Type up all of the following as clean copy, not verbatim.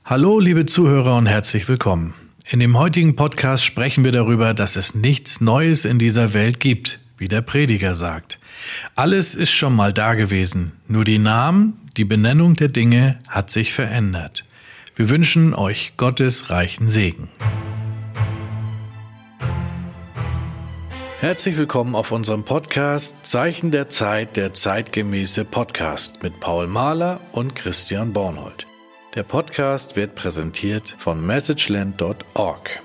Hallo, liebe Zuhörer und herzlich willkommen. In dem heutigen Podcast sprechen wir darüber, dass es nichts Neues in dieser Welt gibt, wie der Prediger sagt. Alles ist schon mal da gewesen, nur die Namen, die Benennung der Dinge hat sich verändert. Wir wünschen euch Gottes reichen Segen. Herzlich willkommen auf unserem Podcast Zeichen der Zeit, der zeitgemäße Podcast mit Paul Mahler und Christian Bornhold. Der Podcast wird präsentiert von messageland.org.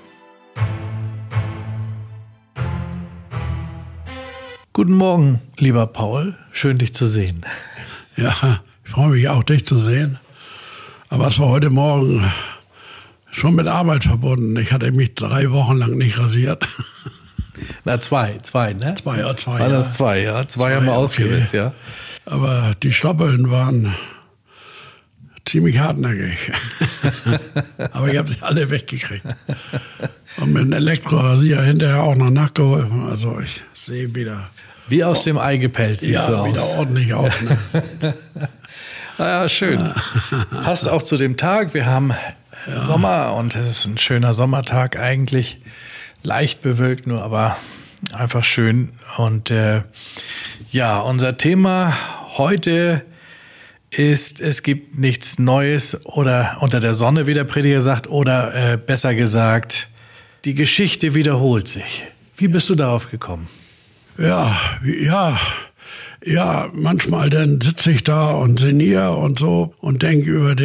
Guten Morgen, lieber Paul. Schön, dich zu sehen. Ja, ich freue mich auch, dich zu sehen. Aber es war heute Morgen schon mit Arbeit verbunden. Ich hatte mich 3 Wochen lang nicht rasiert. Na, zwei, ne? Zwei. War das 2, ja? 2 haben wir ausgewählt, ja. Aber die Stoppeln waren ziemlich hartnäckig. Aber ich habe sie alle weggekriegt. Und mit einem Elektrorasier hinterher auch noch nachgeholfen. Also ich sehe wieder... Wie aus dem Ei gepellt siehst du aus. Ja, wieder ordentlich aus. Ne? Ja, schön. Passt auch zu dem Tag. Wir haben Sommer und es ist ein schöner Sommertag eigentlich. Leicht bewölkt nur, aber einfach schön. Und unser Thema heute ist, es gibt nichts Neues oder unter der Sonne, wie der Prediger sagt, oder besser gesagt, die Geschichte wiederholt sich. Wie bist du darauf gekommen? Ja, manchmal dann sitze ich da und sinniere und so und denke über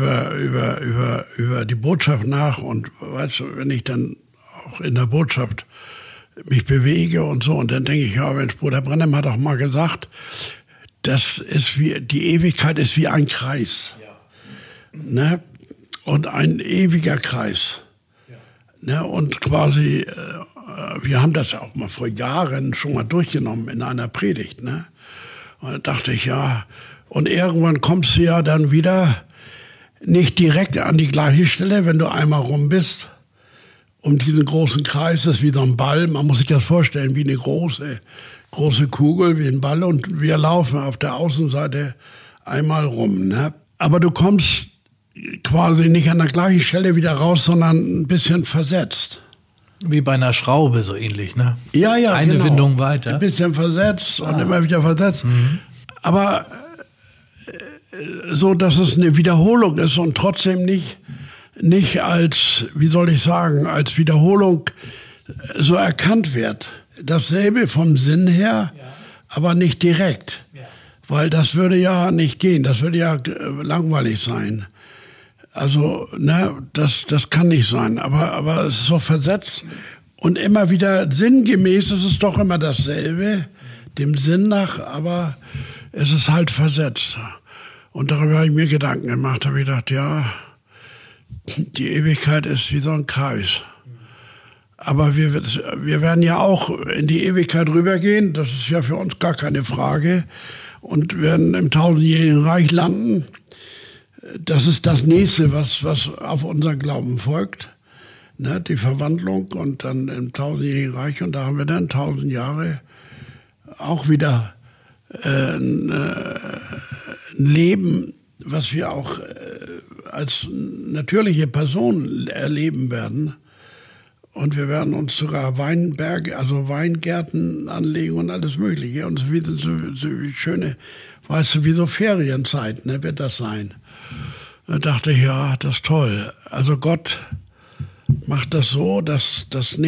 die Botschaft nach und weißt du, wenn ich dann auch in der Botschaft mich bewege und so und dann denke ich, ja Mensch, Bruder Branham hat auch mal gesagt, das ist die Ewigkeit ist wie ein Kreis, ne? Und ein ewiger Kreis, ne? Und quasi wir haben das auch mal vor Jahren schon mal durchgenommen in einer Predigt, ne? Und da dachte ich, ja, und irgendwann kommst du ja dann wieder nicht direkt an die gleiche Stelle, wenn du einmal rum bist, um diesen großen Kreis, das ist wie so ein Ball, man muss sich das vorstellen, wie eine große Kugel, wie ein Ball und wir laufen auf der Außenseite einmal rum, ne? Aber du kommst quasi nicht an der gleichen Stelle wieder raus, sondern ein bisschen versetzt. Wie bei einer Schraube, so ähnlich, ne? Ja, Eine genau. Windung weiter. Ein bisschen versetzt und immer wieder versetzt. Mhm. Aber so, dass es eine Wiederholung ist und trotzdem nicht als, wie soll ich sagen, als Wiederholung so erkannt wird. Dasselbe vom Sinn her, aber nicht direkt. Ja. Weil das würde ja nicht gehen, das würde ja langweilig sein. Also, ne, das kann nicht sein, aber es ist so versetzt und immer wieder sinngemäß ist es doch immer dasselbe, dem Sinn nach, aber es ist halt versetzt. Und darüber habe ich mir Gedanken gemacht, habe ich gedacht, ja, die Ewigkeit ist wie so ein Kreis. Aber wir werden ja auch in die Ewigkeit rübergehen, das ist ja für uns gar keine Frage, und werden im 1000-jährigen Reich landen. Das ist das Nächste, was auf unseren Glauben folgt, ne, die Verwandlung und dann im 1000-jährigen Reich. Und da haben wir dann 1000 Jahre auch wieder ein Leben, was wir auch als natürliche Personen erleben werden. Und wir werden uns sogar Weinberge, also Weingärten anlegen und alles Mögliche. Und so schöne, weißt du, wie so Ferienzeit, ne, wird das sein. Da dachte ich, ja, das ist toll. Also Gott macht das so, dass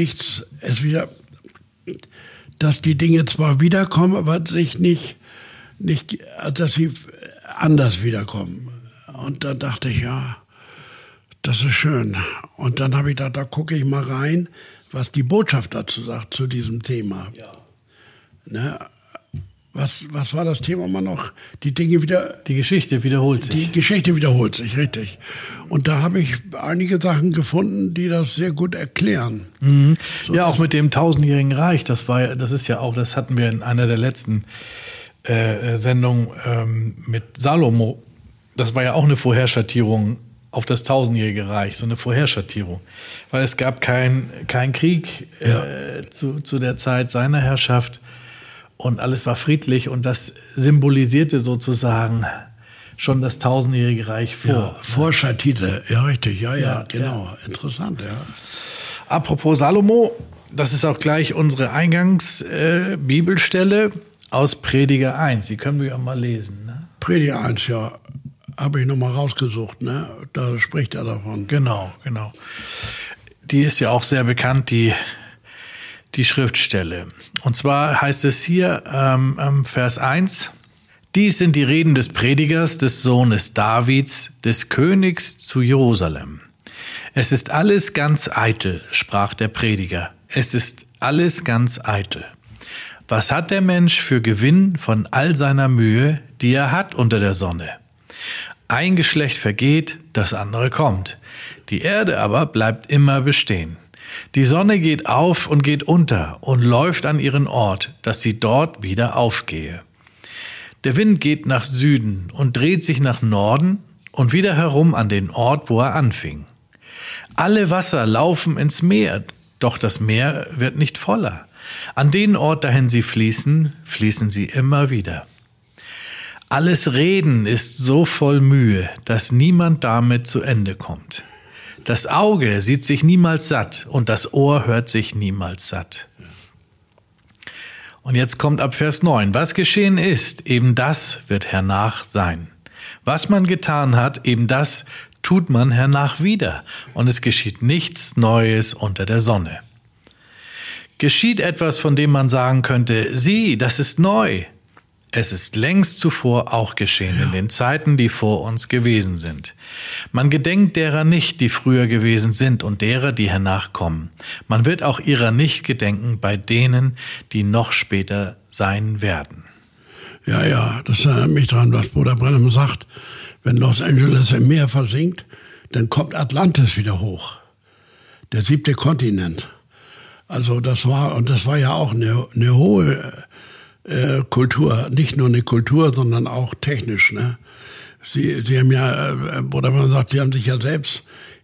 dass die Dinge zwar wiederkommen, aber sich nicht, dass sie anders wiederkommen. Und dann dachte ich, ja, das ist schön. Und dann habe ich gedacht, da gucke ich mal rein, was die Botschaft dazu sagt, zu diesem Thema. Ja. Ne? Was war das Thema mal noch? Die Geschichte wiederholt sich. Die Geschichte wiederholt sich, richtig. Und da habe ich einige Sachen gefunden, die das sehr gut erklären. Mhm. So, ja, auch mit dem 1000-jährigen Reich, das hatten wir in einer der letzten Sendungen mit Salomo. Das war ja auch eine Vorherschattierung auf das 1000-jährige Reich, so eine Vorherschattierung. Weil es gab kein Krieg zu der Zeit seiner Herrschaft. Und alles war friedlich und das symbolisierte sozusagen schon das 1000-jährige Reich vor. Ja, vor Schatite, ja richtig, ja, genau. Ja. Interessant, ja. Apropos Salomo, das ist auch gleich unsere Eingangsbibelstelle aus Prediger 1. Die können wir ja mal lesen. Ne? Prediger 1, ja. Habe ich nochmal rausgesucht, ne? Da spricht er davon. Genau. Die ist ja auch sehr bekannt, die Schriftstelle. Und zwar heißt es hier, Vers 1, dies sind die Reden des Predigers, des Sohnes Davids, des Königs zu Jerusalem. Es ist alles ganz eitel, sprach der Prediger. Es ist alles ganz eitel. Was hat der Mensch für Gewinn von all seiner Mühe, die er hat unter der Sonne? Ein Geschlecht vergeht, das andere kommt. Die Erde aber bleibt immer bestehen. Die Sonne geht auf und geht unter und läuft an ihren Ort, dass sie dort wieder aufgehe. Der Wind geht nach Süden und dreht sich nach Norden und wieder herum an den Ort, wo er anfing. Alle Wasser laufen ins Meer, doch das Meer wird nicht voller. An den Ort, dahin sie fließen, fließen sie immer wieder. Alles Reden ist so voll Mühe, dass niemand damit zu Ende kommt. Das Auge sieht sich niemals satt und das Ohr hört sich niemals satt. Und jetzt kommt ab Vers 9. Was geschehen ist, eben das wird hernach sein. Was man getan hat, eben das tut man hernach wieder. Und es geschieht nichts Neues unter der Sonne. Geschieht etwas, von dem man sagen könnte, sieh, das ist neu. Es ist längst zuvor auch geschehen, in den Zeiten, die vor uns gewesen sind. Man gedenkt derer nicht, die früher gewesen sind und derer, die hernach kommen. Man wird auch ihrer nicht gedenken bei denen, die noch später sein werden. Ja, das erinnert mich daran, was Bruder Branham sagt. Wenn Los Angeles im Meer versinkt, dann kommt Atlantis wieder hoch. Der 7. Kontinent. Also das war ja auch eine hohe Kultur, nicht nur eine Kultur, sondern auch technisch. Ne? Sie haben ja, oder man sagt, sie haben sich ja selbst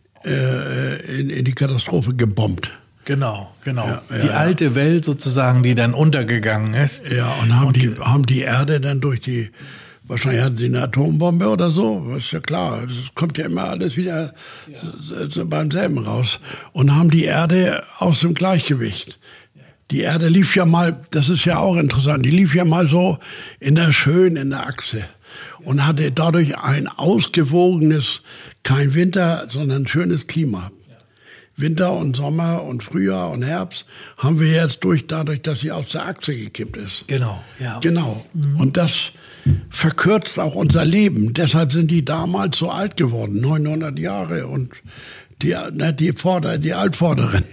in die Katastrophe gebombt. Genau. Die alte Welt sozusagen, die dann untergegangen ist. Ja, und haben die Erde dann wahrscheinlich hatten sie eine Atombombe oder so, ist ja klar, es kommt ja immer alles wieder beim selben raus. Und haben die Erde aus dem Gleichgewicht. Die Erde lief ja mal, das ist ja auch interessant, die lief ja mal so in der Achse und hatte dadurch ein ausgewogenes, kein Winter, sondern ein schönes Klima. Winter und Sommer und Frühjahr und Herbst haben wir jetzt dadurch, dass sie aus der Achse gekippt ist. Genau, ja. Genau. Und das verkürzt auch unser Leben. Deshalb sind die damals so alt geworden, 900 Jahre und die Altvorderen.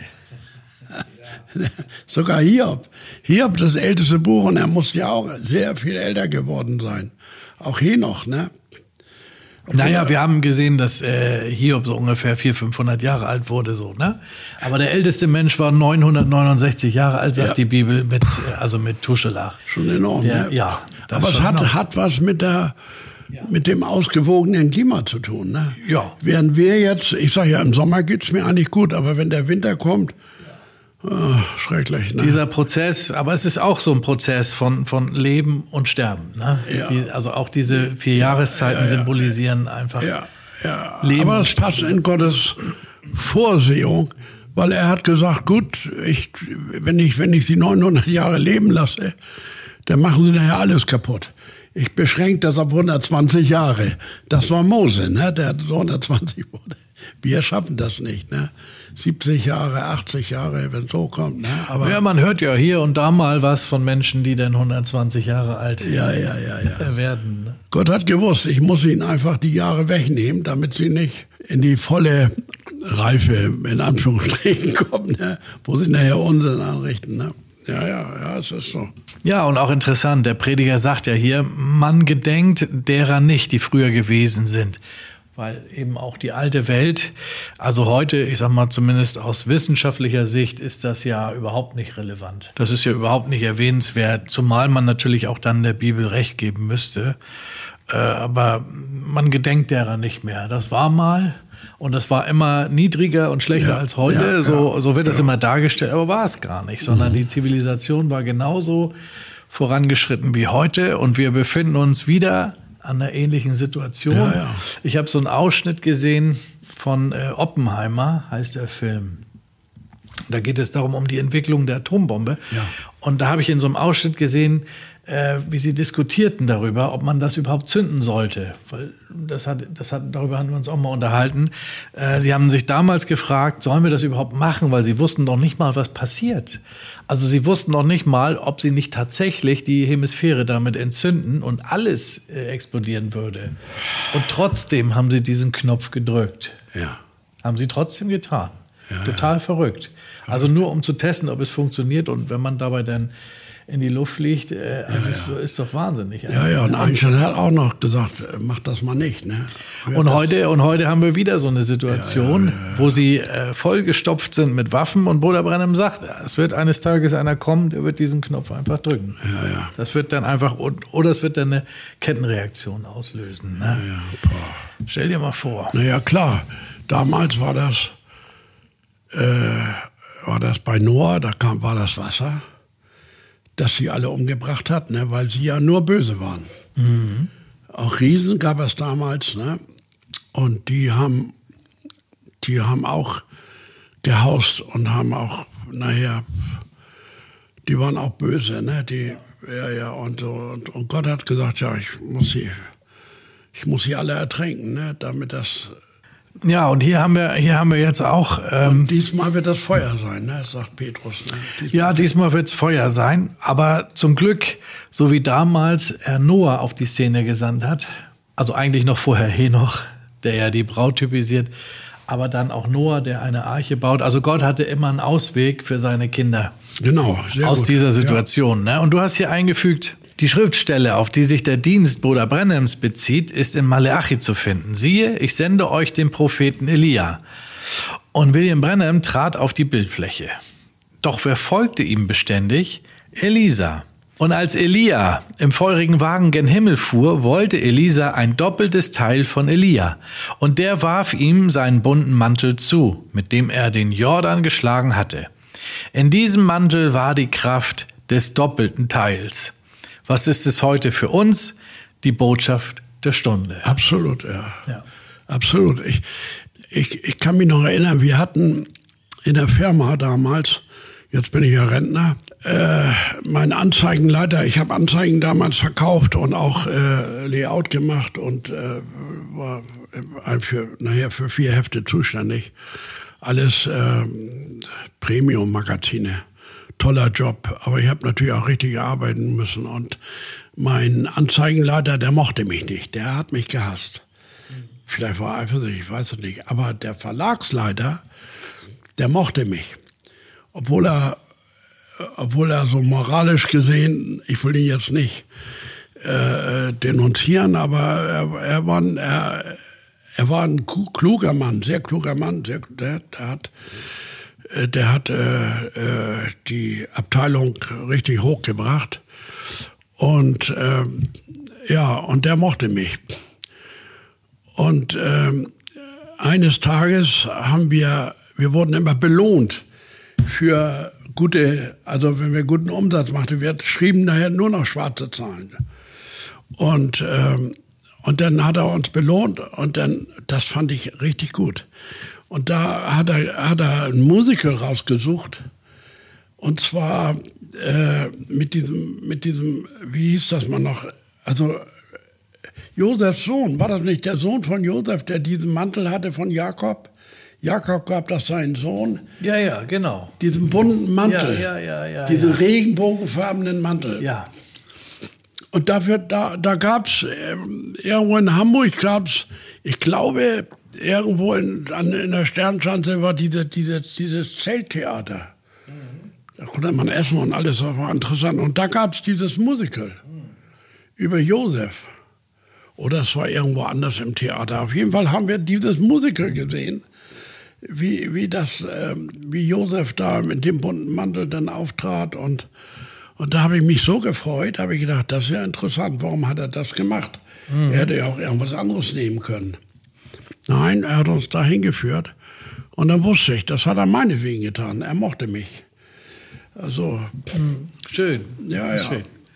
Sogar Hiob, das älteste Buch, und er muss ja auch sehr viel älter geworden sein. Auch Henoch, ne? Naja, wir haben gesehen, dass Hiob so ungefähr 400-500 Jahre alt wurde, so, ne? Aber der älteste Mensch war 969 Jahre alt, sagt die Bibel, mit Tuschelach. Schon enorm, ne? Ja. Aber es hat was mit dem ausgewogenen Klima zu tun, ne? Ja. Während wir jetzt, ich sage ja, im Sommer geht's mir eigentlich gut, aber wenn der Winter kommt, schrecklich, ne? Dieser Prozess, aber es ist auch so ein Prozess von Leben und Sterben, ne? Ja. Also auch diese 4 Jahreszeiten symbolisieren einfach Leben. Aber es passt in Gottes Vorsehung, weil er hat gesagt, gut, wenn ich sie 900 Jahre leben lasse, dann machen sie nachher alles kaputt. Ich beschränke das auf 120 Jahre. Das war Mose, ne? Der hat so 120 wurde. Wir schaffen das nicht, ne? 70 Jahre, 80 Jahre, wenn es so kommt, ne? Aber ja, man hört ja hier und da mal was von Menschen, die dann 120 Jahre alt werden. Ne? Gott hat gewusst, ich muss ihnen einfach die Jahre wegnehmen, damit sie nicht in die volle Reife, in Anführungsstrichen, kommen, ne? Wo sie nachher Unsinn anrichten, ne? Ja, es ist so. Ja, und auch interessant, der Prediger sagt ja hier, man gedenkt derer nicht, die früher gewesen sind. Weil eben auch die alte Welt, also heute, ich sag mal zumindest aus wissenschaftlicher Sicht, ist das ja überhaupt nicht relevant. Das ist ja überhaupt nicht erwähnenswert, zumal man natürlich auch dann der Bibel recht geben müsste. Aber man gedenkt derer nicht mehr. Das war mal und das war immer niedriger und schlechter als heute. So wird das immer dargestellt, aber war es gar nicht, sondern die Zivilisation war genauso vorangeschritten wie heute und wir befinden uns wieder an einer ähnlichen Situation. Ja, ja. Ich habe so einen Ausschnitt gesehen von Oppenheimer, heißt der Film. Da geht es darum, um die Entwicklung der Atombombe. Ja. Und da habe ich in so einem Ausschnitt gesehen, wie sie diskutierten darüber, ob man das überhaupt zünden sollte. Weil darüber haben wir uns auch mal unterhalten. Sie haben sich damals gefragt, sollen wir das überhaupt machen? Weil sie wussten noch nicht mal, was passiert. Also sie wussten noch nicht mal, ob sie nicht tatsächlich die Hemisphäre damit entzünden und alles explodieren würde. Und trotzdem haben sie diesen Knopf gedrückt. Ja. Haben sie trotzdem getan. Ja, total verrückt. Also nur um zu testen, ob es funktioniert. Und wenn man dabei dann in die Luft fliegt, ist doch wahnsinnig. Ja, und Einstein hat auch noch gesagt, mach das mal nicht. Ne? Und heute haben wir wieder so eine Situation, wo sie vollgestopft sind mit Waffen und Bruder Brennan sagt, es wird eines Tages einer kommen, der wird diesen Knopf einfach drücken. Ja. Das wird dann einfach, oder es wird dann eine Kettenreaktion auslösen. Ne? Ja. Stell dir mal vor. Naja, klar. Damals war das bei Noah, war das Wasser, das sie alle umgebracht hat, ne, weil sie ja nur böse waren. Mhm. Auch Riesen gab es damals, ne? Und die haben auch gehaust und haben auch, die waren auch böse, ne? Und Gott hat gesagt, ja, ich muss sie alle ertränken, ne? Damit das. Ja, und hier haben wir jetzt auch. Und diesmal wird das Feuer sein, ne? Sagt Petrus. Ne? Diesmal wird es Feuer sein. Aber zum Glück, so wie damals Noah auf die Szene gesandt hat, also eigentlich noch vorher Henoch, der ja die Braut typisiert, aber dann auch Noah, der eine Arche baut. Also Gott hatte immer einen Ausweg für seine Kinder. Genau, sehr aus gut. Dieser Situation. Ja. Ne? Und du hast hier eingefügt, die Schriftstelle, auf die sich der Dienst Bruder Branhams bezieht, ist in Maleachi zu finden. Siehe, ich sende euch den Propheten Elia. Und William Branham trat auf die Bildfläche. Doch wer folgte ihm beständig? Elisa. Und als Elia im feurigen Wagen gen Himmel fuhr, wollte Elisa ein doppeltes Teil von Elia. Und der warf ihm seinen bunten Mantel zu, mit dem er den Jordan geschlagen hatte. In diesem Mantel war die Kraft des doppelten Teils. Was ist es heute für uns? Die Botschaft der Stunde. Absolut, ja. Absolut. Ich kann mich noch erinnern, wir hatten in der Firma damals, jetzt bin ich ja Rentner, mein Anzeigenleiter, ich habe Anzeigen damals verkauft und auch Layout gemacht und war für 4 Hefte zuständig. Alles Premium-Magazine. Toller Job, aber ich habe natürlich auch richtig arbeiten müssen. Und mein Anzeigenleiter, der mochte mich nicht, der hat mich gehasst. Vielleicht war er eifersüchtig, ich weiß es nicht. Aber der Verlagsleiter, der mochte mich. Obwohl er so moralisch gesehen, ich will ihn jetzt nicht denunzieren, aber er war ein kluger Mann, sehr kluger Mann. Der hat die Abteilung richtig hochgebracht und und der mochte mich. Und eines Tages wir wurden immer belohnt für also wenn wir guten Umsatz machten, wir schrieben nachher nur noch schwarze Zahlen. Und dann hat er uns belohnt und dann, das fand ich richtig gut. Und da hat er ein Musical rausgesucht. Und zwar mit diesem, wie hieß das mal noch? Also Josefs Sohn, war das nicht der Sohn von Josef, der diesen Mantel hatte von Jakob? Jakob gab das seinen Sohn. Ja, genau. Diesen bunten Mantel. Ja. Diesen regenbogenfarbenen Mantel. Ja. Und da gab's irgendwo in Hamburg ich glaube, irgendwo in der Sternschanze war dieses Zelttheater. Da konnte man essen und alles, das war interessant. Und da gab's dieses Musical über Josef. Oder es war irgendwo anders im Theater. Auf jeden Fall haben wir dieses Musical gesehen, wie Josef da mit dem bunten Mantel dann auftrat. Und da habe ich mich so gefreut, habe ich gedacht, das ist ja interessant, warum hat er das gemacht? Er hätte ja auch irgendwas anderes nehmen können. Nein, er hat uns dahin geführt. Und dann wusste ich, das hat er meinetwegen getan. Er mochte mich. Also schön. Ja. Schön.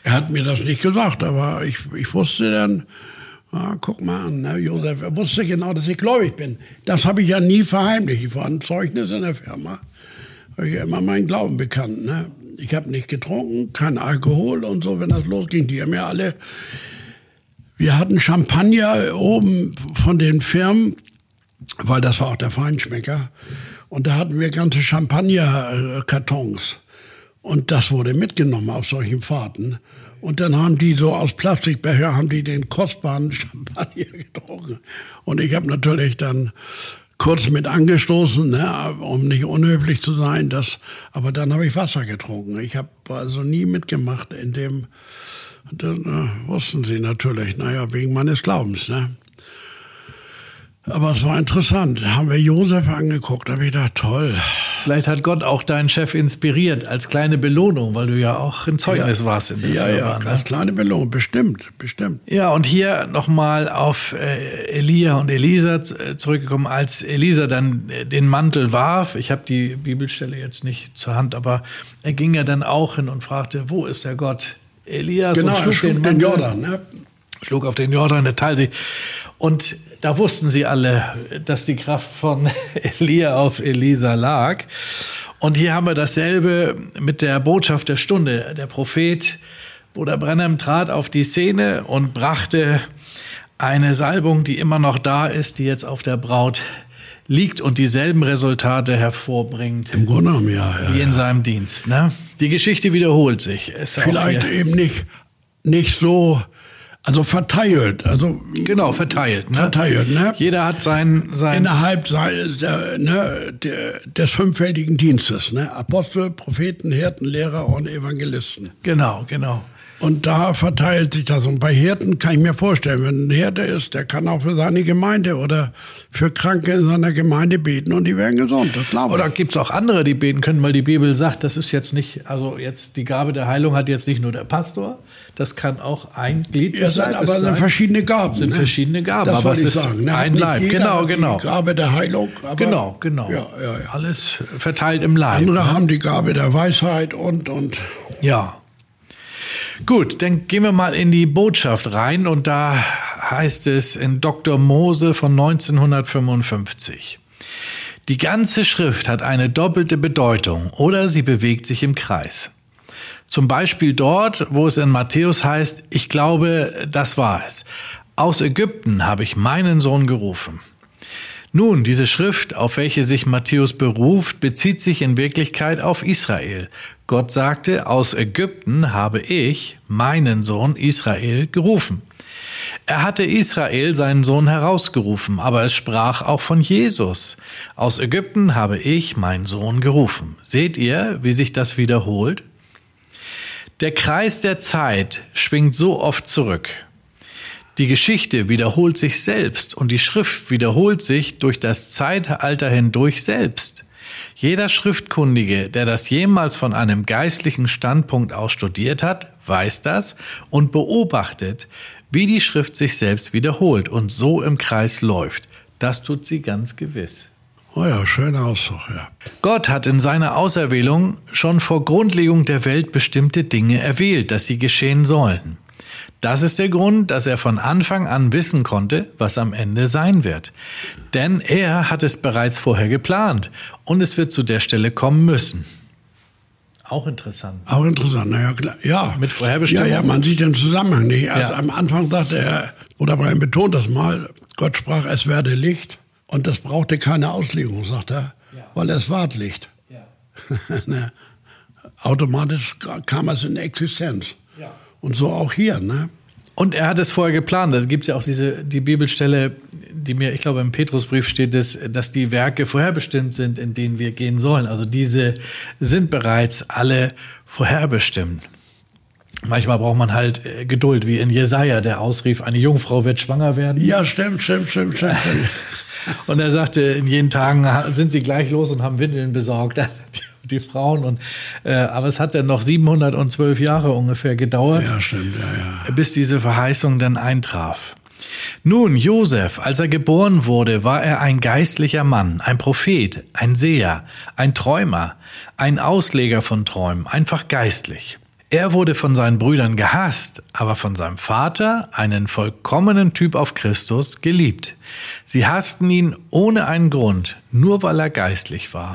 Er hat mir das nicht gesagt, aber ich wusste dann, guck mal an, ne, Josef, er wusste genau, dass ich gläubig bin. Das habe ich ja nie verheimlicht. Ich war ein Zeugnis in der Firma. Habe ich immer meinen Glauben bekannt. Ne? Ich habe nicht getrunken, kein Alkohol und so, wenn das losging. Die haben ja alle... Wir hatten Champagner oben von den Firmen, weil das war auch der Feinschmecker. Und da hatten wir ganze Champagnerkartons. Und das wurde mitgenommen auf solchen Fahrten. Und dann haben die so aus Plastikbecher, haben die den kostbaren Champagner getrunken. Und ich habe natürlich dann kurz mit angestoßen, ne, um nicht unhöflich zu sein. Aber dann habe ich Wasser getrunken. Ich habe also nie mitgemacht in dem... Dann wussten sie natürlich, wegen meines Glaubens, ne? Aber es war interessant. Da haben wir Josef angeguckt, da habe ich gedacht, toll. Vielleicht hat Gott auch deinen Chef inspiriert als kleine Belohnung, weil du ja auch ein Zeugnis warst in der Firma. Ja, als kleine Belohnung, bestimmt. Ja, und hier nochmal auf Elia und Elisa zurückgekommen, als Elisa dann den Mantel warf. Ich habe die Bibelstelle jetzt nicht zur Hand, aber er ging ja dann auch hin und fragte, wo ist der Gott Elias? Genau, und schlug den Jordan, ne? Schlug auf den Jordan, der teilte sich. Und da wussten sie alle, dass die Kraft von Elia auf Elisa lag. Und hier haben wir dasselbe mit der Botschaft der Stunde. Der Prophet Bruder Branham trat auf die Szene und brachte eine Salbung, die immer noch da ist, die jetzt auf der Braut liegt und dieselben Resultate hervorbringt. Im Grunde genommen, ja. Wie in seinem Dienst. Ne? Die Geschichte wiederholt sich. Vielleicht eben nicht so... Also verteilt. Genau, verteilt. Ne? Verteilt, ne? Jeder hat sein innerhalb des fünffältigen Dienstes. Ne? Apostel, Propheten, Hirten, Lehrer und Evangelisten. Genau. Und da verteilt sich das. Und bei Hirten kann ich mir vorstellen, wenn ein Hirte ist, der kann auch für seine Gemeinde oder für Kranke in seiner Gemeinde beten und die werden gesund. Das glaube ich. Oder gibt es auch andere, die beten können, weil die Bibel sagt, das ist jetzt nicht, also jetzt die Gabe der Heilung hat jetzt nicht nur der Pastor, das kann auch ein Glied des Leibes sein. Aber es sind verschiedene Gaben. Sind verschiedene Gaben, das aber es ist sagen, ne? ein Leib. Genau. Die Gabe der Heilung. Aber genau. Ja. Alles verteilt im Leib. Andere haben die Gabe der Weisheit und. Ja. Gut, dann gehen wir mal in die Botschaft rein und da heißt es in Dr. Mose von 1955. Die ganze Schrift hat eine doppelte Bedeutung oder sie bewegt sich im Kreis. Zum Beispiel dort, wo es in Matthäus heißt, ich glaube, das war es. Aus Ägypten habe ich meinen Sohn gerufen. Nun, diese Schrift, auf welche sich Matthäus beruft, bezieht sich in Wirklichkeit auf Israel. Gott sagte, aus Ägypten habe ich, meinen Sohn Israel, gerufen. Er hatte Israel, seinen Sohn, herausgerufen, aber es sprach auch von Jesus. Aus Ägypten habe ich, meinen Sohn, gerufen. Seht ihr, wie sich das wiederholt? Der Kreis der Zeit schwingt so oft zurück. Die Geschichte wiederholt sich selbst und die Schrift wiederholt sich durch das Zeitalter hindurch selbst. Jeder Schriftkundige, der das jemals von einem geistlichen Standpunkt aus studiert hat, weiß das und beobachtet, wie die Schrift sich selbst wiederholt und so im Kreis läuft. Das tut sie ganz gewiss. Oh ja, schöner Ausdruck, ja. Gott hat in seiner Auserwählung schon vor Grundlegung der Welt bestimmte Dinge erwählt, dass sie geschehen sollen. Das ist der Grund, dass er von Anfang an wissen konnte, was am Ende sein wird. Denn er hat es bereits vorher geplant und es wird zu der Stelle kommen müssen. Auch interessant. Auch interessant, naja, klar. Ja. Mit Vorherbestimmung. Ja, man sieht den Zusammenhang nicht. Also am Anfang sagte er, oder Brian betont das mal, Gott sprach, es werde Licht. Und das brauchte keine Auslegung, sagt er, weil es war Licht. Ja. Automatisch kam es in Existenz. Ja. Und so auch hier, ne? Und er hat es vorher geplant. Da gibt es ja auch die Bibelstelle, die mir, ich glaube, im Petrusbrief steht, dass die Werke vorherbestimmt sind, in denen wir gehen sollen. Also diese sind bereits alle vorherbestimmt. Manchmal braucht man halt Geduld, wie in Jesaja, der ausrief, eine Jungfrau wird schwanger werden. Ja, stimmt. Und er sagte, in jenen Tagen sind sie gleich los und haben Windeln besorgt, die Frauen. Aber es hat dann noch 712 Jahre ungefähr gedauert, ja, stimmt, bis diese Verheißung dann eintraf. Nun, Josef, als er geboren wurde, war er ein geistlicher Mann, ein Prophet, ein Seher, ein Träumer, ein Ausleger von Träumen, einfach geistlich. Er wurde von seinen Brüdern gehasst, aber von seinem Vater, einen vollkommenen Typ auf Christus, geliebt. Sie hassten ihn ohne einen Grund, nur weil er geistlich war.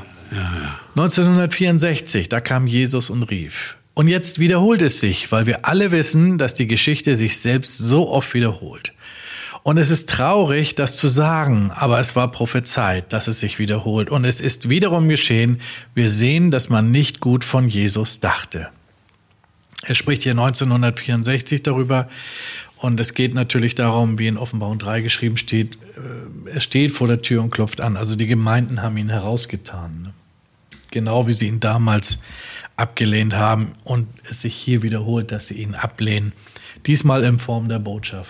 1964, da kam Jesus und rief. Und jetzt wiederholt es sich, weil wir alle wissen, dass die Geschichte sich selbst so oft wiederholt. Und es ist traurig, das zu sagen, aber es war prophezeit, dass es sich wiederholt. Und es ist wiederum geschehen. Wir sehen, dass man nicht gut von Jesus dachte. Er spricht hier 1964 darüber. Und es geht natürlich darum, wie in Offenbarung 3 geschrieben steht, er steht vor der Tür und klopft an. Also die Gemeinden haben ihn herausgetan. Genau wie sie ihn damals abgelehnt haben und es sich hier wiederholt, dass sie ihn ablehnen. Diesmal in Form der Botschaft.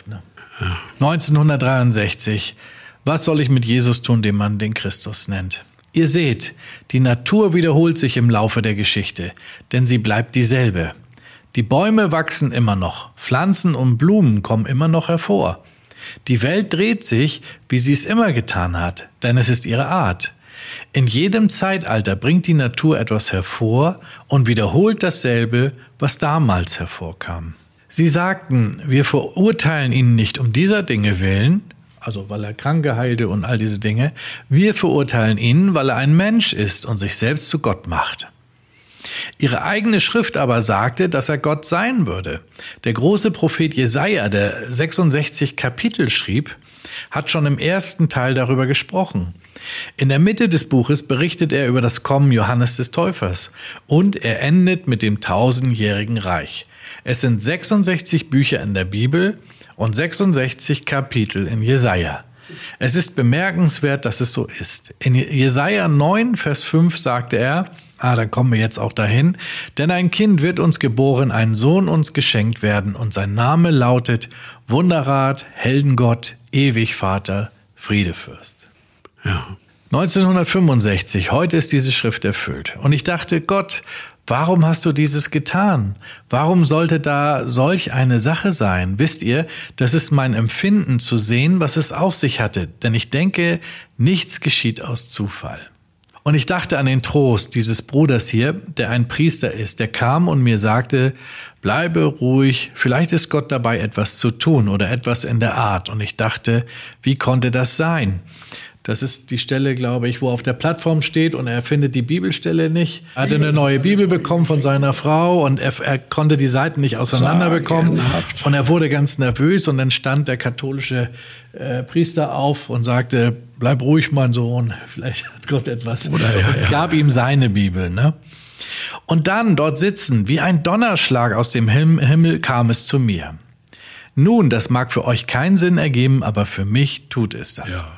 1963. Was soll ich mit Jesus tun, den man den Christus nennt? Ihr seht, die Natur wiederholt sich im Laufe der Geschichte, denn sie bleibt dieselbe. Die Bäume wachsen immer noch, Pflanzen und Blumen kommen immer noch hervor. Die Welt dreht sich, wie sie es immer getan hat, denn es ist ihre Art. In jedem Zeitalter bringt die Natur etwas hervor und wiederholt dasselbe, was damals hervorkam. Sie sagten, wir verurteilen ihn nicht um dieser Dinge willen, also weil er Kranke heilte und all diese Dinge, wir verurteilen ihn, weil er ein Mensch ist und sich selbst zu Gott macht. Ihre eigene Schrift aber sagte, dass er Gott sein würde. Der große Prophet Jesaja, der 66 Kapitel schrieb, hat schon im ersten Teil darüber gesprochen. In der Mitte des Buches berichtet er über das Kommen Johannes des Täufers und er endet mit dem 1000-jährigen Reich. Es sind 66 Bücher in der Bibel und 66 Kapitel in Jesaja. Es ist bemerkenswert, dass es so ist. In Jesaja 9, Vers 5 sagte er, da kommen wir jetzt auch dahin, denn ein Kind wird uns geboren, ein Sohn uns geschenkt werden und sein Name lautet Wunderrat, Heldengott, Ewigvater, Friedefürst. Ja. 1965, heute ist diese Schrift erfüllt. Und ich dachte, Gott, warum hast du dieses getan? Warum sollte da solch eine Sache sein? Wisst ihr, das ist mein Empfinden zu sehen, was es auf sich hatte. Denn ich denke, nichts geschieht aus Zufall. Und ich dachte an den Trost dieses Bruders hier, der ein Priester ist, der kam und mir sagte, bleibe ruhig, vielleicht ist Gott dabei, etwas zu tun oder etwas in der Art. Und ich dachte, wie konnte das sein? Das ist die Stelle, glaube ich, wo auf der Plattform steht und er findet die Bibelstelle nicht. Er hatte eine neue Bibel bekommen von seiner Frau und er konnte die Seiten nicht auseinander bekommen. Und er wurde ganz nervös und dann stand der katholische Priester auf und sagte, bleib ruhig, mein Sohn, vielleicht hat Gott etwas. Und gab ihm seine Bibel. Ne? Und dann dort sitzen, wie ein Donnerschlag aus dem Himmel kam es zu mir. Nun, das mag für euch keinen Sinn ergeben, aber für mich tut es das. Ja.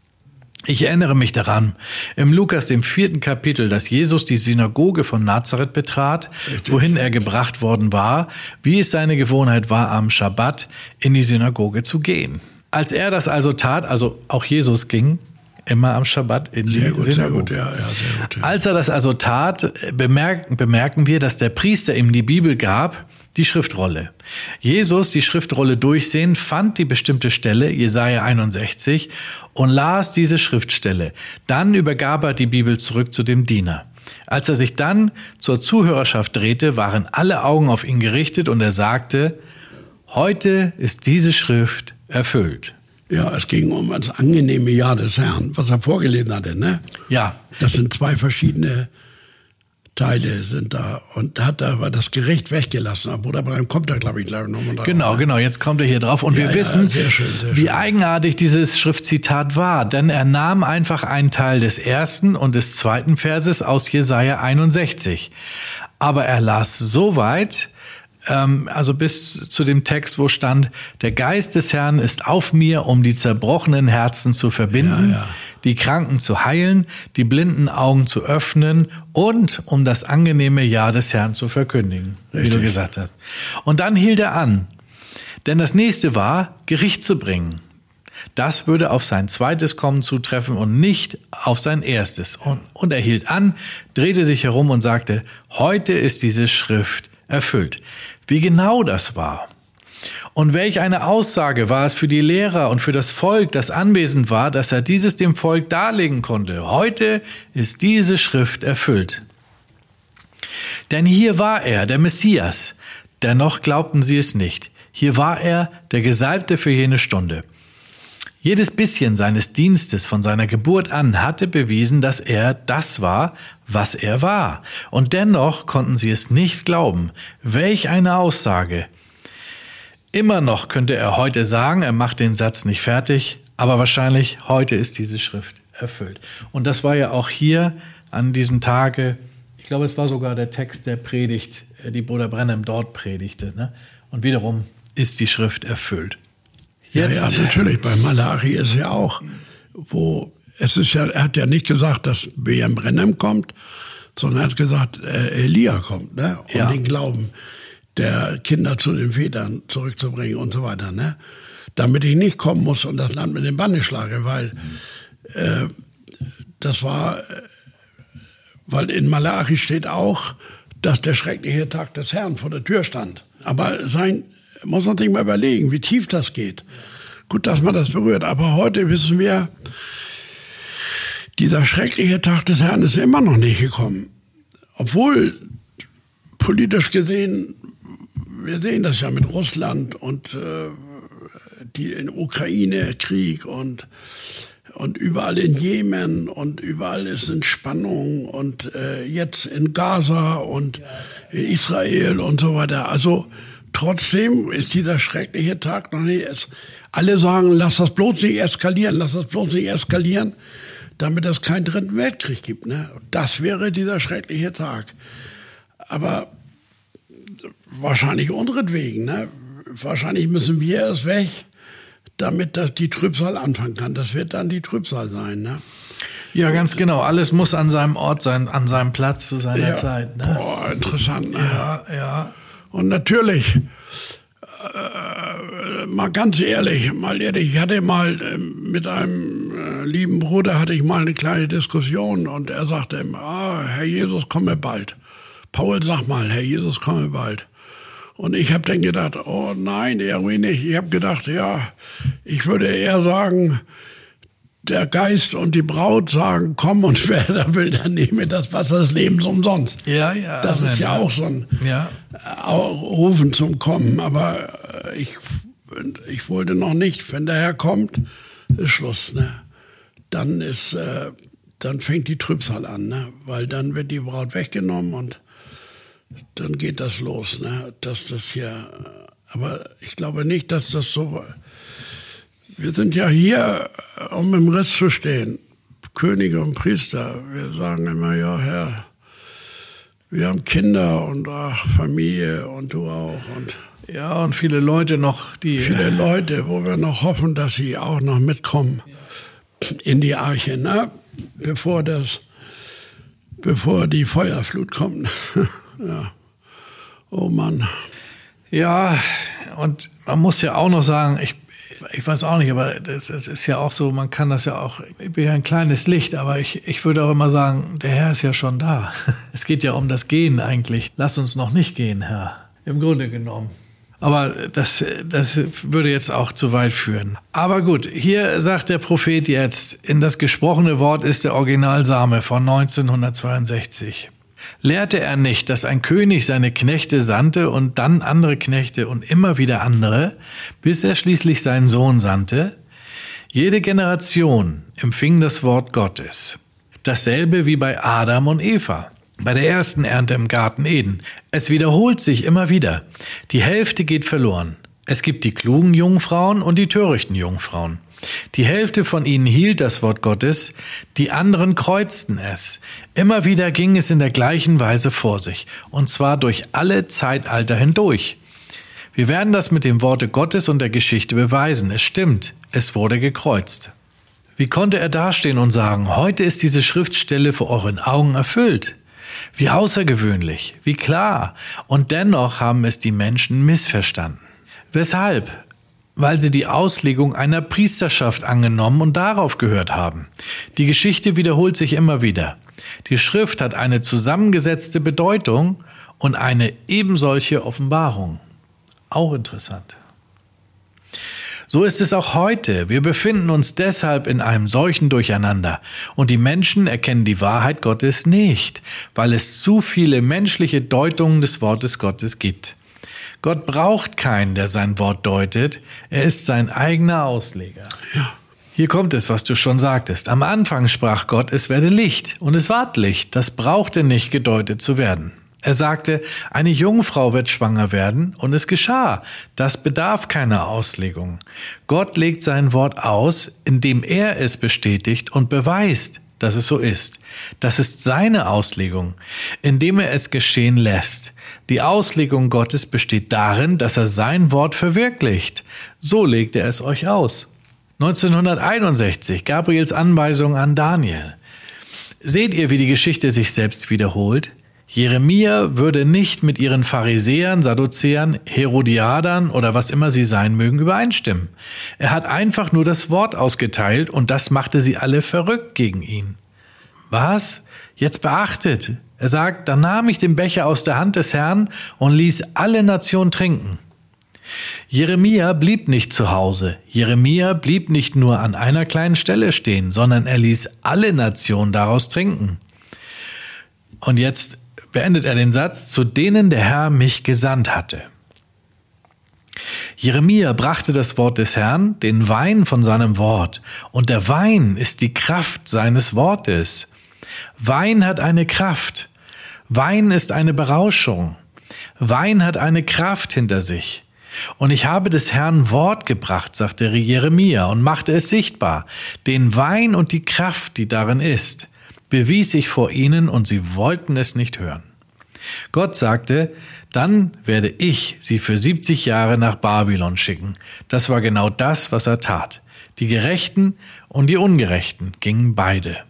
Ich erinnere mich daran, im Lukas, dem 4. Kapitel, dass Jesus die Synagoge von Nazareth betrat, wohin er gebracht worden war, wie es seine Gewohnheit war, am Schabbat in die Synagoge zu gehen. Als er das also tat, also auch Jesus ging immer am Schabbat in die Synagoge. Sehr gut, ja, sehr gut. Ja. Als er das also tat, bemerken wir, dass der Priester ihm die Bibel gab, die Schriftrolle. Jesus, die Schriftrolle durchsehen, fand die bestimmte Stelle, Jesaja 61, und las diese Schriftstelle. Dann übergab er die Bibel zurück zu dem Diener. Als er sich dann zur Zuhörerschaft drehte, waren alle Augen auf ihn gerichtet und er sagte, heute ist diese Schrift erfüllt. Ja, es ging um das angenehme Jahr des Herrn, was er vorgelesen hatte, ne? Ja. Das sind zwei verschiedene Teile sind da und hat aber das Gericht weggelassen. Aber Bruder Abraham kommt da, glaube ich, nochmal drauf. Genau, jetzt kommt er hier drauf. Und wir wissen, sehr schön. Wie eigenartig dieses Schriftzitat war. Denn er nahm einfach einen Teil des 1. und des 2. Verses aus Jesaja 61. Aber er las so weit, also bis zu dem Text, wo stand, der Geist des Herrn ist auf mir, um die zerbrochenen Herzen zu verbinden, die Kranken zu heilen, die blinden Augen zu öffnen und um das angenehme Jahr des Herrn zu verkündigen, wie du gesagt hast. Und dann hielt er an, denn das nächste war, Gericht zu bringen. Das würde auf sein zweites Kommen zutreffen und nicht auf sein erstes. Und er hielt an, drehte sich herum und sagte, heute ist diese Schrift erfüllt. Wie genau das war. Und welch eine Aussage war es für die Lehrer und für das Volk, das anwesend war, dass er dieses dem Volk darlegen konnte. Heute ist diese Schrift erfüllt. Denn hier war er, der Messias. Dennoch glaubten sie es nicht. Hier war er, der Gesalbte für jene Stunde. Jedes bisschen seines Dienstes von seiner Geburt an hatte bewiesen, dass er das war, was er war. Und dennoch konnten sie es nicht glauben. Welch eine Aussage! Immer noch könnte er heute sagen, er macht den Satz nicht fertig, aber wahrscheinlich heute ist diese Schrift erfüllt. Und das war ja auch hier an diesem Tage, ich glaube, es war sogar der Text der Predigt, die Bruder Branham dort predigte. Ne? Und wiederum ist die Schrift erfüllt. Jetzt. Ja, natürlich. Bei Malachi ist ja auch, er hat ja nicht gesagt, dass William Branham kommt, sondern er hat gesagt, Elia kommt, ne? Um den Glauben der Kinder zu den Vätern zurückzubringen und so weiter, ne? Damit ich nicht kommen muss und das Land mit dem Banne schlage, weil weil in Malachi steht auch, dass der schreckliche Tag des Herrn vor der Tür stand. Aber muss man sich mal überlegen, wie tief das geht. Gut, dass man das berührt, aber heute wissen wir, dieser schreckliche Tag des Herrn ist immer noch nicht gekommen. Obwohl, politisch gesehen, wir sehen das ja mit Russland und die in Ukraine Krieg und überall in Jemen und überall ist Entspannung und jetzt in Gaza und Israel und so weiter. Also trotzdem ist dieser schreckliche Tag noch nicht. Alle sagen, lass das bloß nicht eskalieren, damit es keinen dritten Weltkrieg gibt. Ne? Das wäre dieser schreckliche Tag. Aber wahrscheinlich unseretwegen. Ne? Wahrscheinlich müssen wir erst weg, damit das die Trübsal anfangen kann. Das wird dann die Trübsal sein. Ne? Ja, ganz genau. Alles muss an seinem Ort sein, an seinem Platz zu seiner Zeit. Ne? Boah, interessant. Ne? Ja. Und natürlich, mal ganz ehrlich, ich hatte mal mit einem lieben Bruder eine kleine Diskussion und er sagte immer, Herr Jesus, komme bald. Paul, sag mal, Herr Jesus, komme bald. Und ich habe dann gedacht, oh nein, irgendwie nicht. Ich habe gedacht, ich würde eher sagen, der Geist und die Braut sagen, komm, und wer da will, dann nehme das Wasser des Lebens umsonst. Ja. Das ist ja auch so ein Rufen zum Kommen. Aber ich wollte noch nicht, wenn der Herr kommt, ist Schluss. Ne? Dann fängt die Trübsal an, ne? Weil dann wird die Braut weggenommen und dann geht das los. Ne? Aber ich glaube nicht, dass das so war. Wir sind ja hier, um im Riss zu stehen. Könige und Priester. Wir sagen immer, ja, Herr, wir haben Kinder und Familie und du auch. Und viele Leute noch, Viele Leute, wo wir noch hoffen, dass sie auch noch mitkommen in die Arche, ne? Bevor die Feuerflut kommt. Ja. Oh Mann. Ja, und man muss ja auch noch sagen, ich weiß auch nicht, aber das ist ja auch so, man kann das ja auch, ich bin ja ein kleines Licht, aber ich würde auch immer sagen, der Herr ist ja schon da. Es geht ja um das Gehen eigentlich. Lass uns noch nicht gehen, Herr, im Grunde genommen. Aber das würde jetzt auch zu weit führen. Aber gut, hier sagt der Prophet jetzt, in das gesprochene Wort ist der Originalsame von 1962. Lehrte er nicht, dass ein König seine Knechte sandte und dann andere Knechte und immer wieder andere, bis er schließlich seinen Sohn sandte? Jede Generation empfing das Wort Gottes. Dasselbe wie bei Adam und Eva, bei der ersten Ernte im Garten Eden. Es wiederholt sich immer wieder. Die Hälfte geht verloren. Es gibt die klugen Jungfrauen und die törichten Jungfrauen. Die Hälfte von ihnen hielt das Wort Gottes, die anderen kreuzten es. Immer wieder ging es in der gleichen Weise vor sich, und zwar durch alle Zeitalter hindurch. Wir werden das mit dem Worte Gottes und der Geschichte beweisen. Es stimmt, es wurde gekreuzt. Wie konnte er dastehen und sagen, heute ist diese Schriftstelle vor euren Augen erfüllt? Wie außergewöhnlich, wie klar. Und dennoch haben es die Menschen missverstanden. Weshalb? Weil sie die Auslegung einer Priesterschaft angenommen und darauf gehört haben. Die Geschichte wiederholt sich immer wieder. Die Schrift hat eine zusammengesetzte Bedeutung und eine ebensolche Offenbarung. Auch interessant. So ist es auch heute. Wir befinden uns deshalb in einem solchen Durcheinander. Und die Menschen erkennen die Wahrheit Gottes nicht, weil es zu viele menschliche Deutungen des Wortes Gottes gibt. Gott braucht keinen, der sein Wort deutet. Er ist sein eigener Ausleger. Ja. Hier kommt es, was du schon sagtest. Am Anfang sprach Gott, es werde Licht. Und es ward Licht. Das brauchte nicht gedeutet zu werden. Er sagte, eine Jungfrau wird schwanger werden, und es geschah. Das bedarf keiner Auslegung. Gott legt sein Wort aus, indem er es bestätigt und beweist, dass es so ist. Das ist seine Auslegung, indem er es geschehen lässt. Die Auslegung Gottes besteht darin, dass er sein Wort verwirklicht. So legt er es euch aus. 1961, Gabriels Anweisung an Daniel. Seht ihr, wie die Geschichte sich selbst wiederholt? Jeremia würde nicht mit ihren Pharisäern, Sadduzäern, Herodiadern oder was immer sie sein mögen übereinstimmen. Er hat einfach nur das Wort ausgeteilt und das machte sie alle verrückt gegen ihn. Was? Jetzt beachtet. Er sagt, dann nahm ich den Becher aus der Hand des Herrn und ließ alle Nationen trinken. Jeremia blieb nicht zu Hause. Jeremia blieb nicht nur an einer kleinen Stelle stehen, sondern er ließ alle Nationen daraus trinken. Und jetzt beendet er den Satz, zu denen der Herr mich gesandt hatte. Jeremia brachte das Wort des Herrn, den Wein von seinem Wort. Und der Wein ist die Kraft seines Wortes. Wein hat eine Kraft. Wein ist eine Berauschung. Wein hat eine Kraft hinter sich. Und ich habe des Herrn Wort gebracht, sagte Jeremia, und machte es sichtbar. Den Wein und die Kraft, die darin ist, bewies ich vor ihnen, und sie wollten es nicht hören. Gott sagte, dann werde ich sie für 70 Jahre nach Babylon schicken. Das war genau das, was er tat. Die Gerechten und die Ungerechten gingen beide.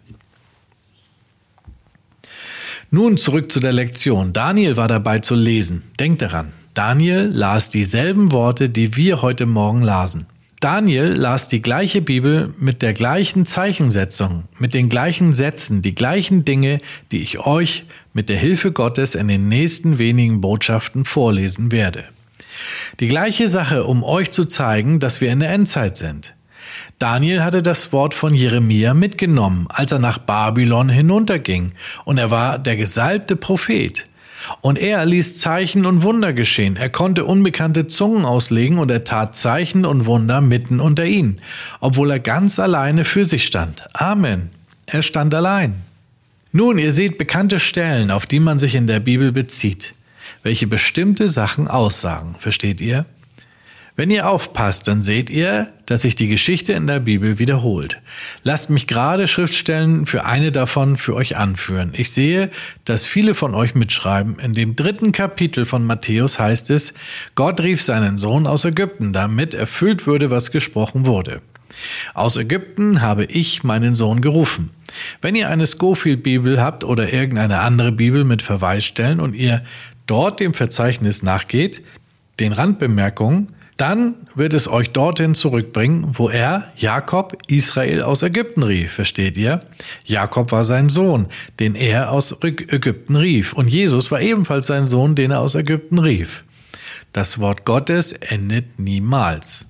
Nun zurück zu der Lektion. Daniel war dabei zu lesen. Denkt daran, Daniel las dieselben Worte, die wir heute Morgen lasen. Daniel las die gleiche Bibel mit der gleichen Zeichensetzung, mit den gleichen Sätzen, die gleichen Dinge, die ich euch mit der Hilfe Gottes in den nächsten wenigen Botschaften vorlesen werde. Die gleiche Sache, um euch zu zeigen, dass wir in der Endzeit sind. Daniel hatte das Wort von Jeremia mitgenommen, als er nach Babylon hinunterging, und er war der gesalbte Prophet. Und er ließ Zeichen und Wunder geschehen. Er konnte unbekannte Zungen auslegen und er tat Zeichen und Wunder mitten unter ihnen, obwohl er ganz alleine für sich stand. Amen. Er stand allein. Nun, ihr seht bekannte Stellen, auf die man sich in der Bibel bezieht, welche bestimmte Sachen aussagen. Versteht ihr? Wenn ihr aufpasst, dann seht ihr, dass sich die Geschichte in der Bibel wiederholt. Lasst mich gerade Schriftstellen für eine davon für euch anführen. Ich sehe, dass viele von euch mitschreiben. In dem 3. Kapitel von Matthäus heißt es, Gott rief seinen Sohn aus Ägypten, damit erfüllt würde, was gesprochen wurde. Aus Ägypten habe ich meinen Sohn gerufen. Wenn ihr eine Scofield-Bibel habt oder irgendeine andere Bibel mit Verweisstellen und ihr dort dem Verzeichnis nachgeht, den Randbemerkungen, dann wird es euch dorthin zurückbringen, wo er, Jakob, Israel aus Ägypten rief. Versteht ihr? Jakob war sein Sohn, den er aus Ägypten rief. Und Jesus war ebenfalls sein Sohn, den er aus Ägypten rief. Das Wort Gottes endet niemals.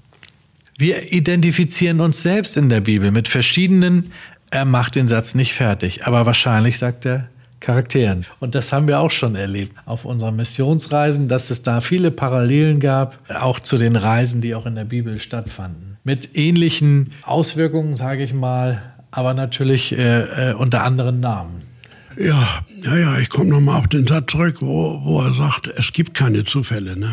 Wir identifizieren uns selbst in der Bibel mit verschiedenen, er macht den Satz nicht fertig, aber wahrscheinlich sagt er, Charakteren. Und das haben wir auch schon erlebt auf unseren Missionsreisen, dass es da viele Parallelen gab, auch zu den Reisen, die auch in der Bibel stattfanden. Mit ähnlichen Auswirkungen, sage ich mal, aber natürlich unter anderen Namen. Ja, ich komme nochmal auf den Satz zurück, wo er sagt, es gibt keine Zufälle. Ne?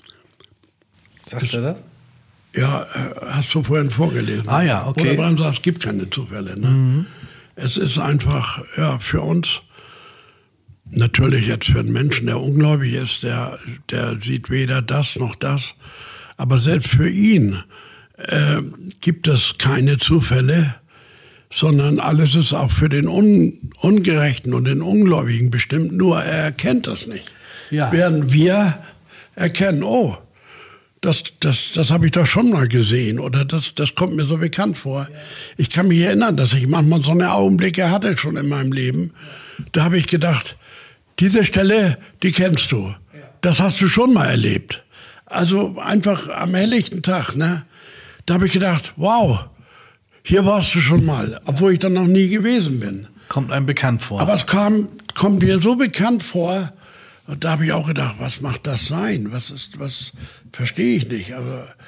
Sagt er das? Ja, hast du vorhin vorgelesen. Ah ja, okay. Oder Brandt sagt, es gibt keine Zufälle. Ne? Mhm. Es ist einfach, ja, für uns, natürlich jetzt für einen Menschen, der ungläubig ist, der sieht weder das noch das, aber selbst für ihn gibt es keine Zufälle, sondern alles ist auch für den Ungerechten und den Ungläubigen bestimmt, nur er erkennt das nicht. Ja. Während wir erkennen, oh, das habe ich doch schon mal gesehen oder das kommt mir so bekannt vor. Ja. Ich kann mich erinnern, dass ich manchmal so eine Augenblicke hatte schon in meinem Leben. Da habe ich gedacht, diese Stelle, die kennst du. Das hast du schon mal erlebt. Also einfach am helllichten Tag, ne? Da habe ich gedacht, wow, hier warst du schon mal, obwohl ich da noch nie gewesen bin. Kommt einem bekannt vor. Aber es kommt mir so bekannt vor, und da habe ich auch gedacht, was macht das sein? Was verstehe ich nicht.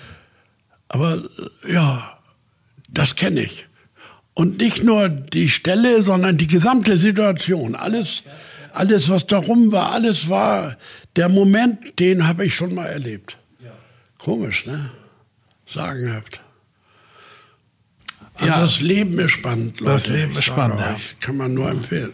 Aber ja, das kenne ich. Und nicht nur die Stelle, sondern die gesamte Situation. Alles, was darum war, alles war der Moment, den habe ich schon mal erlebt. Ja. Komisch, ne? Sagenhaft. Also ja. Das Leben ist spannend, Leute. Das Leben ist spannend, ja. Kann man nur empfehlen.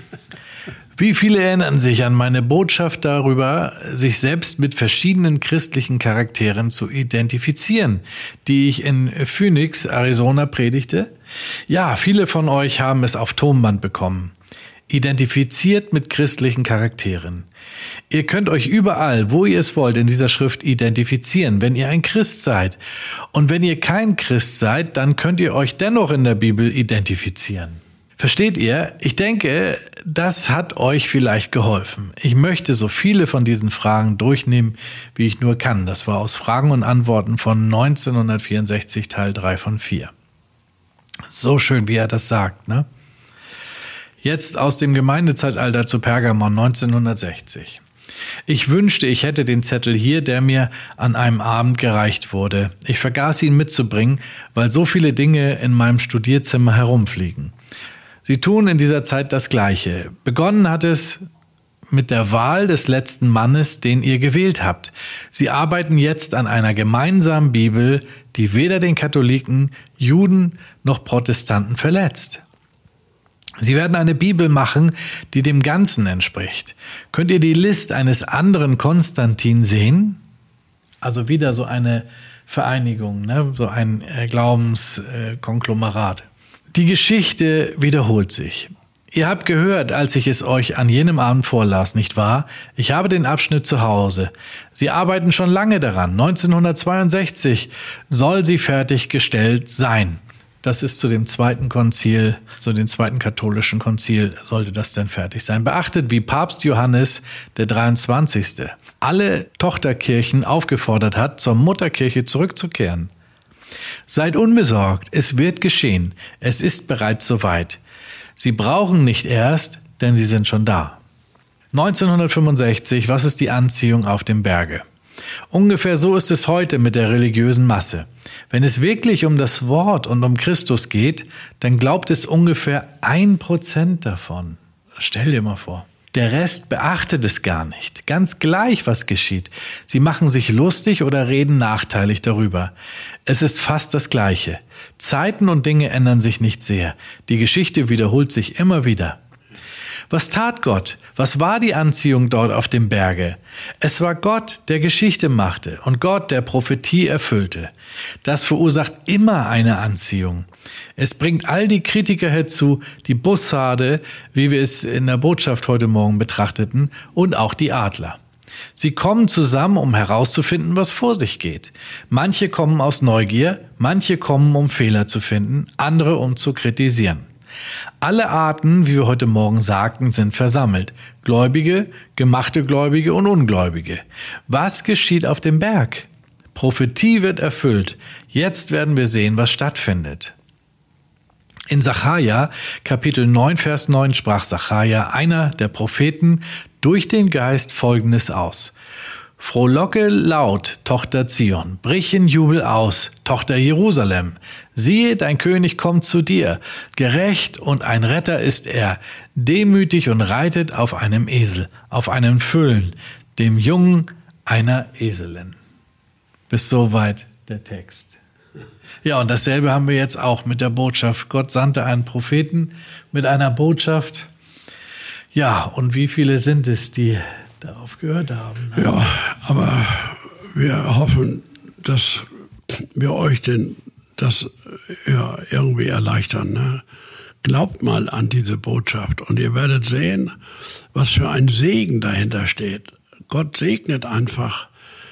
Wie viele erinnern sich an meine Botschaft darüber, sich selbst mit verschiedenen christlichen Charakteren zu identifizieren, die ich in Phoenix, Arizona predigte? Ja, viele von euch haben es auf Tonband bekommen. Identifiziert mit christlichen Charakteren. Ihr könnt euch überall, wo ihr es wollt, in dieser Schrift identifizieren, wenn ihr ein Christ seid. Und wenn ihr kein Christ seid, dann könnt ihr euch dennoch in der Bibel identifizieren. Versteht ihr? Ich denke, das hat euch vielleicht geholfen. Ich möchte so viele von diesen Fragen durchnehmen, wie ich nur kann. Das war aus Fragen und Antworten von 1964, Teil 3 von 4. So schön, wie er das sagt, ne? Jetzt aus dem Gemeindezeitalter zu Pergamon 1960. Ich wünschte, ich hätte den Zettel hier, der mir an einem Abend gereicht wurde. Ich vergaß ihn mitzubringen, weil so viele Dinge in meinem Studierzimmer herumfliegen. Sie tun in dieser Zeit das Gleiche. Begonnen hat es mit der Wahl des letzten Mannes, den ihr gewählt habt. Sie arbeiten jetzt an einer gemeinsamen Bibel, die weder den Katholiken, Juden noch Protestanten verletzt. Sie werden eine Bibel machen, die dem Ganzen entspricht. Könnt ihr die List eines anderen Konstantin sehen? Also wieder so eine Vereinigung, ne? So ein Glaubenskonglomerat. Die Geschichte wiederholt sich. Ihr habt gehört, als ich es euch an jenem Abend vorlas, nicht wahr? Ich habe den Abschnitt zu Hause. Sie arbeiten schon lange daran. 1962 soll sie fertiggestellt sein. Das ist zu dem zweiten Konzil, zu dem zweiten katholischen Konzil sollte das denn fertig sein. Beachtet, wie Papst Johannes der 23. alle Tochterkirchen aufgefordert hat, zur Mutterkirche zurückzukehren. Seid unbesorgt, es wird geschehen, es ist bereits soweit. Sie brauchen nicht erst, denn sie sind schon da. 1965, was ist die Anziehung auf dem Berge? Ungefähr so ist es heute mit der religiösen Masse. Wenn es wirklich um das Wort und um Christus geht, dann glaubt es ungefähr 1% davon. Stell dir mal vor. Der Rest beachtet es gar nicht. Ganz gleich, was geschieht. Sie machen sich lustig oder reden nachteilig darüber. Es ist fast das Gleiche. Zeiten und Dinge ändern sich nicht sehr. Die Geschichte wiederholt sich immer wieder. Was tat Gott? Was war die Anziehung dort auf dem Berge? Es war Gott, der Geschichte machte und Gott, der Prophetie erfüllte. Das verursacht immer eine Anziehung. Es bringt all die Kritiker herzu, die Bussarde, wie wir es in der Botschaft heute Morgen betrachteten, und auch die Adler. Sie kommen zusammen, um herauszufinden, was vor sich geht. Manche kommen aus Neugier, manche kommen, um Fehler zu finden, andere, um zu kritisieren. Alle Arten, wie wir heute Morgen sagten, sind versammelt. Gläubige, gemachte Gläubige und Ungläubige. Was geschieht auf dem Berg? Prophetie wird erfüllt. Jetzt werden wir sehen, was stattfindet. In Sacharja, Kapitel 9, Vers 9, sprach Sacharja, einer der Propheten, durch den Geist Folgendes aus. Frohlocke laut, Tochter Zion, brich in Jubel aus, Tochter Jerusalem. Siehe, dein König kommt zu dir, gerecht und ein Retter ist er, demütig und reitet auf einem Esel, auf einem Füllen, dem Jungen einer Eselin. Bis soweit der Text. Ja, und dasselbe haben wir jetzt auch mit der Botschaft. Gott sandte einen Propheten mit einer Botschaft. Ja, und wie viele sind es, die darauf gehört haben? Ne? Ja, aber wir hoffen, dass wir euch das irgendwie erleichtern. Ne? Glaubt mal an diese Botschaft und ihr werdet sehen, was für ein Segen dahinter steht. Gott segnet einfach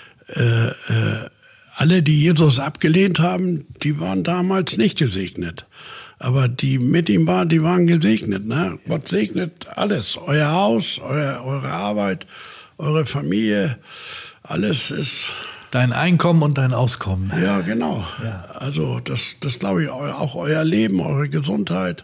alle, die Jesus abgelehnt haben, die waren damals nicht gesegnet. Aber die mit ihm waren, die waren gesegnet. Ne? Gott segnet alles. Euer Haus, eure Arbeit, eure Familie, alles ist Dein Einkommen und dein Auskommen. Ja, genau. Ja. Also das glaube ich, auch euer Leben, eure Gesundheit.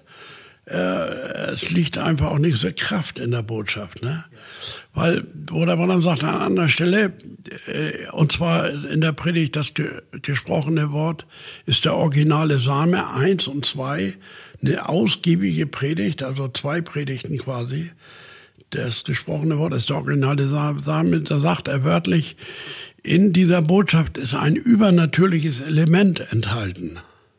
Es liegt einfach auch nicht so Kraft in der Botschaft, ne? Weil Bruder Branham sagt an anderer Stelle, und zwar in der Predigt, das gesprochene Wort ist der originale Same 1 und 2, eine ausgiebige Predigt, also 2 Predigten quasi. Das gesprochene Wort ist der originale Same, da sagt er wörtlich, in dieser Botschaft ist ein übernatürliches Element enthalten.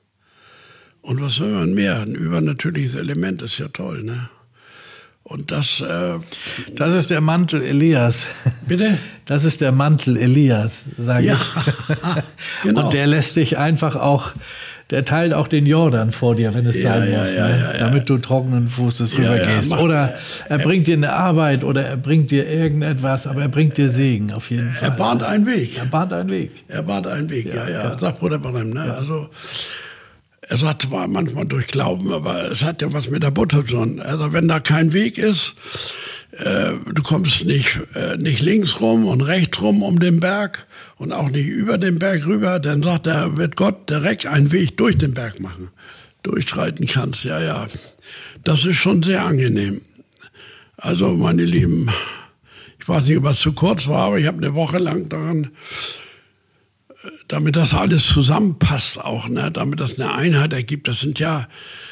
Und was will man mehr? Ein übernatürliches Element ist ja toll, ne? Und das ist der Mantel Elias. Bitte? Das ist der Mantel Elias, sage ja, ich. Genau. Und der lässt dich einfach auch, der teilt auch den Jordan vor dir, wenn es sein muss, damit du trockenen Fußes rübergehst. Oder er bringt dir eine Arbeit oder er bringt dir irgendetwas, aber er bringt dir Segen auf jeden Fall. Er bahnt einen Weg. Er bahnt einen Weg. Er bahnt einen Weg, ja. Sagt Bruder Branham, ne? Ja. Also er sagt zwar manchmal durch Glauben, aber es hat ja was mit der Butter zu tun. Also wenn da kein Weg ist, du kommst nicht links rum und rechts rum um den Berg und auch nicht über den Berg rüber, dann sagt er, wird Gott direkt einen Weg durch den Berg machen. Durchschreiten kannst, ja. Das ist schon sehr angenehm. Also meine Lieben, ich weiß nicht, ob es zu kurz war, aber ich habe eine Woche lang daran, damit das alles zusammenpasst auch, ne, damit das eine Einheit ergibt. Es sind ja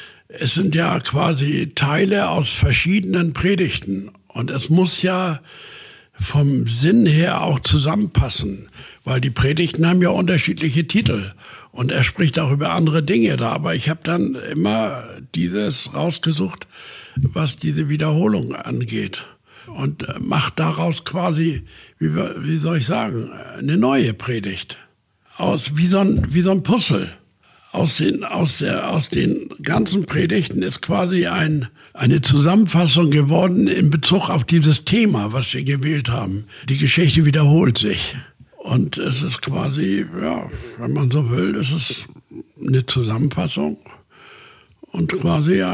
quasi Teile aus verschiedenen Predigten. Und es muss ja vom Sinn her auch zusammenpassen, weil die Predigten haben ja unterschiedliche Titel. Und er spricht auch über andere Dinge da. Aber ich habe dann immer dieses rausgesucht, was diese Wiederholung angeht. Und macht daraus quasi, wie soll ich sagen, eine neue Predigt. Wie so ein Puzzle. Aus den ganzen Predigten ist quasi eine Zusammenfassung geworden in Bezug auf dieses Thema, was wir gewählt haben. Die Geschichte wiederholt sich. Und es ist quasi, ja, wenn man so will, es ist eine Zusammenfassung und quasi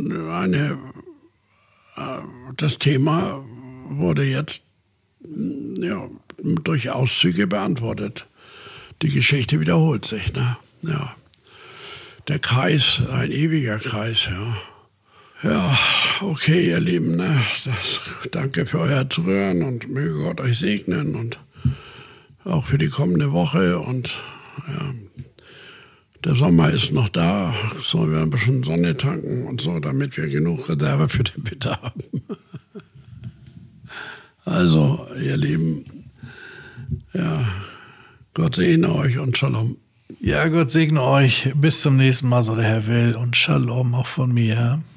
das Thema wurde jetzt durch Auszüge beantwortet. Die Geschichte wiederholt sich, ne? Ja. Der Kreis, ein ewiger Kreis, ja. Ja, okay, ihr Lieben, ne? Danke für euer Zuhören und möge Gott euch segnen und auch für die kommende Woche. Und ja, der Sommer ist noch da, sollen wir ein bisschen Sonne tanken und so, damit wir genug Reserve für den Winter haben. Also, ihr Lieben, ja, Gott segne euch und Shalom. Ja, Gott segne euch. Bis zum nächsten Mal, so der Herr will. Und Shalom auch von mir.